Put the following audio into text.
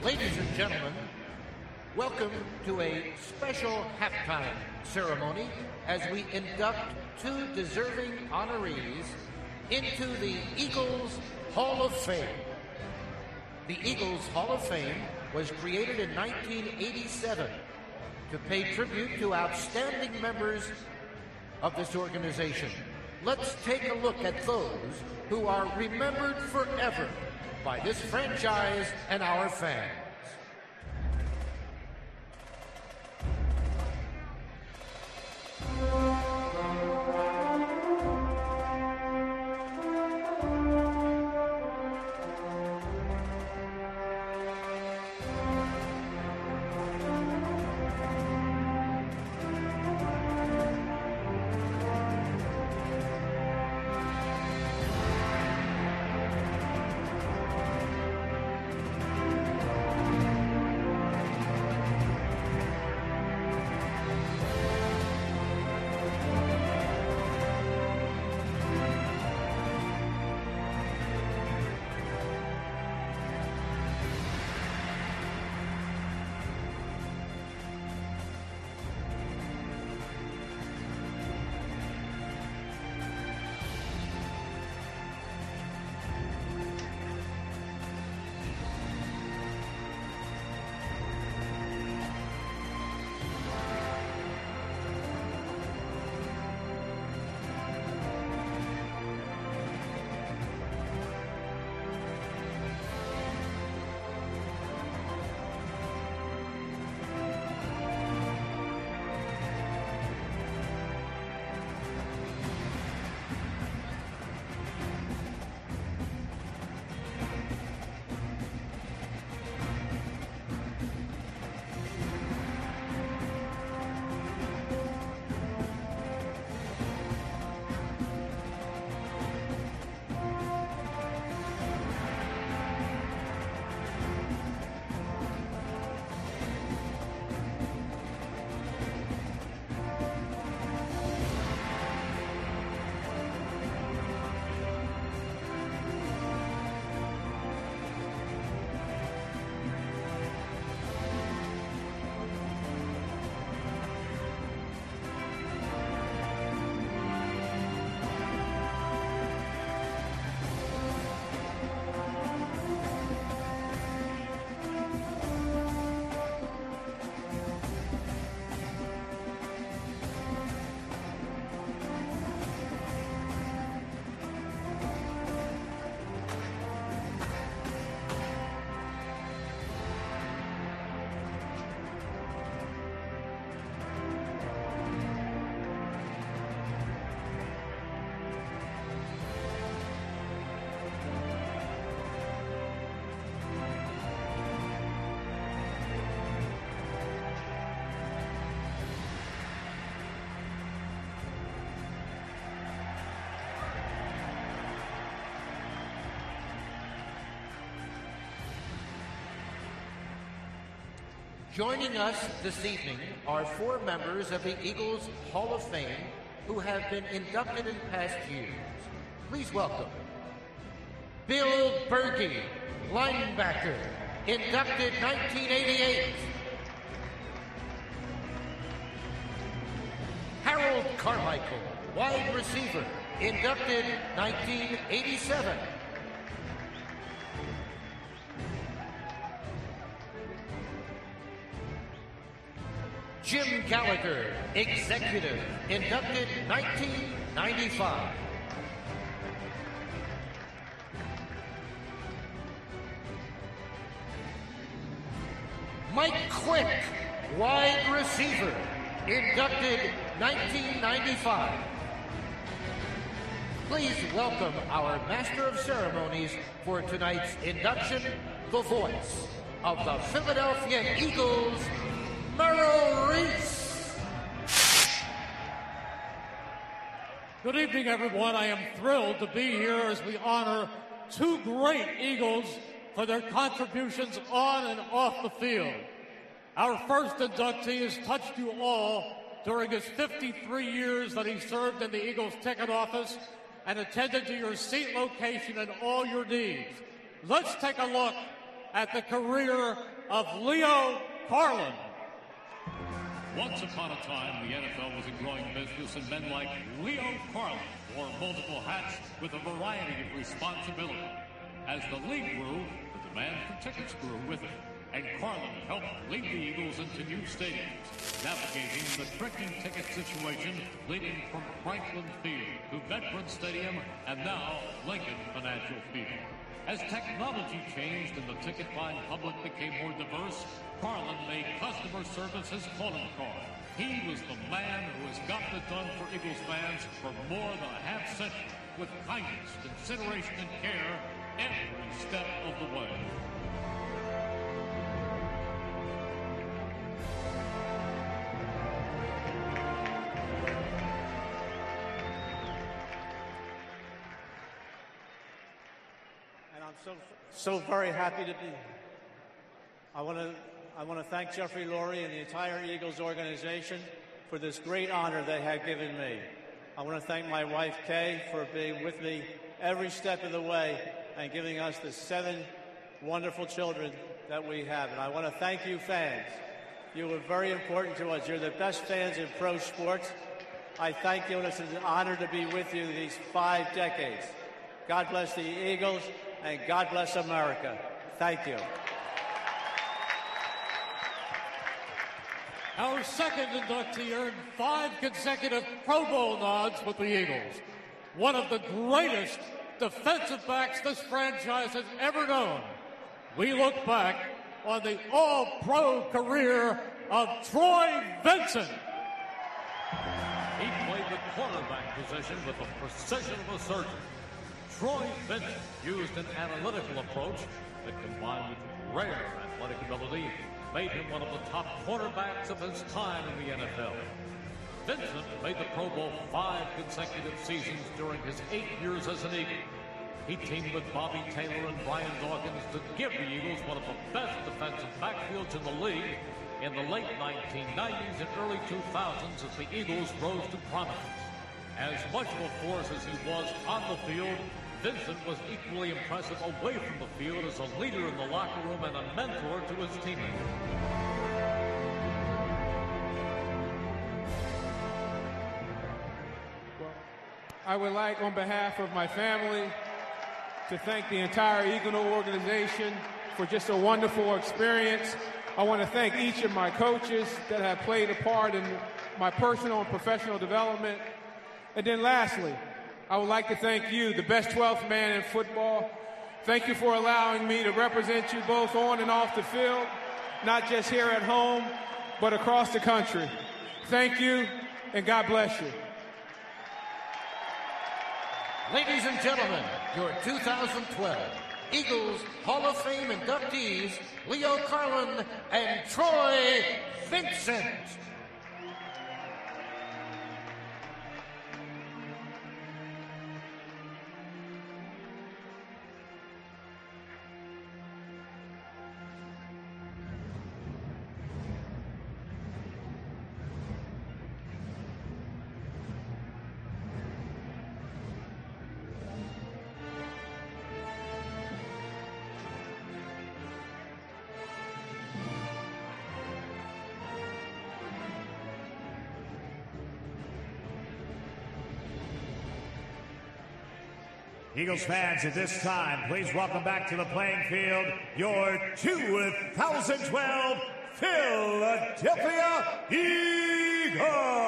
Ladies and gentlemen, welcome to a special halftime ceremony as we induct two deserving honorees into the Eagles Hall of Fame. The Eagles Hall of Fame was created in 1987 to pay tribute to outstanding members of this organization. Let's take a look at those who are remembered forever by this franchise and our fans. Joining us this evening are four members of the Eagles Hall of Fame who have been inducted in past years. Please welcome Bill Bergey, linebacker, inducted 1988. Harold Carmichael, wide receiver, inducted 1987. Jim Gallagher, executive, inducted 1995. Mike Quick, wide receiver, inducted 1995. Please welcome our Master of Ceremonies for tonight's induction, the voice of the Philadelphia Eagles, Merrill Reese. Good evening, everyone. I am thrilled to be here as we honor two great Eagles for their contributions on and off the field. Our first inductee has touched you all during his 53 years that he served in the Eagles ticket office and attended to your seat location and all your needs. Let's take a look at the career of Leo Carlin. Once upon a time, the NFL was a growing business, and men like Leo Carlin wore multiple hats with a variety of responsibility. As the league grew, the demand for tickets grew with it, and Carlin helped lead the Eagles into new stadiums, navigating the tricky ticket situation leading from Franklin Field to Veterans Stadium and now Lincoln Financial Field. As technology changed and the ticket-buying public became more diverse, Carlin made customer service his calling card. He was the man who has gotten it done for Eagles fans for more than a half century, with kindness, consideration, and care every step of the way. So very happy to be here. I want to thank Jeffrey Lurie and the entire Eagles organization for this great honor they have given me. I want to thank my wife, Kay, for being with me every step of the way and giving us the 7 wonderful children that we have. And I want to thank you, fans. You are very important to us. You're the best fans in pro sports. I thank you, and it's an honor to be with you these 5 decades. God bless the Eagles, and God bless America. Thank you. Our second inductee earned 5 consecutive Pro Bowl nods with the Eagles. One of the greatest defensive backs this franchise has ever known. We look back on the all-pro career of Troy Vincent. He played the quarterback position with the precision of a surgeon. Troy Vincent used an analytical approach that, combined with rare athletic ability, made him one of the top quarterbacks of his time in the NFL. Vincent made the Pro Bowl 5 consecutive seasons during his 8 years as an Eagle. He teamed with Bobby Taylor and Brian Dawkins to give the Eagles one of the best defensive backfields in the league in the late 1990s and early 2000s as the Eagles rose to prominence. As much of a force as he was on the field, Vincent was equally impressive away from the field as a leader in the locker room and a mentor to his teammates. I would like, on behalf of my family, to thank the entire Eagle organization for just a wonderful experience. I want to thank each of my coaches that have played a part in my personal and professional development. And then lastly, I would like to thank you, the best 12th man in football. Thank you for allowing me to represent you both on and off the field, not just here at home, but across the country. Thank you, and God bless you. Ladies and gentlemen, your 2012 Eagles Hall of Fame inductees, Leo Carlin and Troy Vincent. Eagles fans, at this time, please welcome back to the playing field your 2012 Philadelphia Eagles.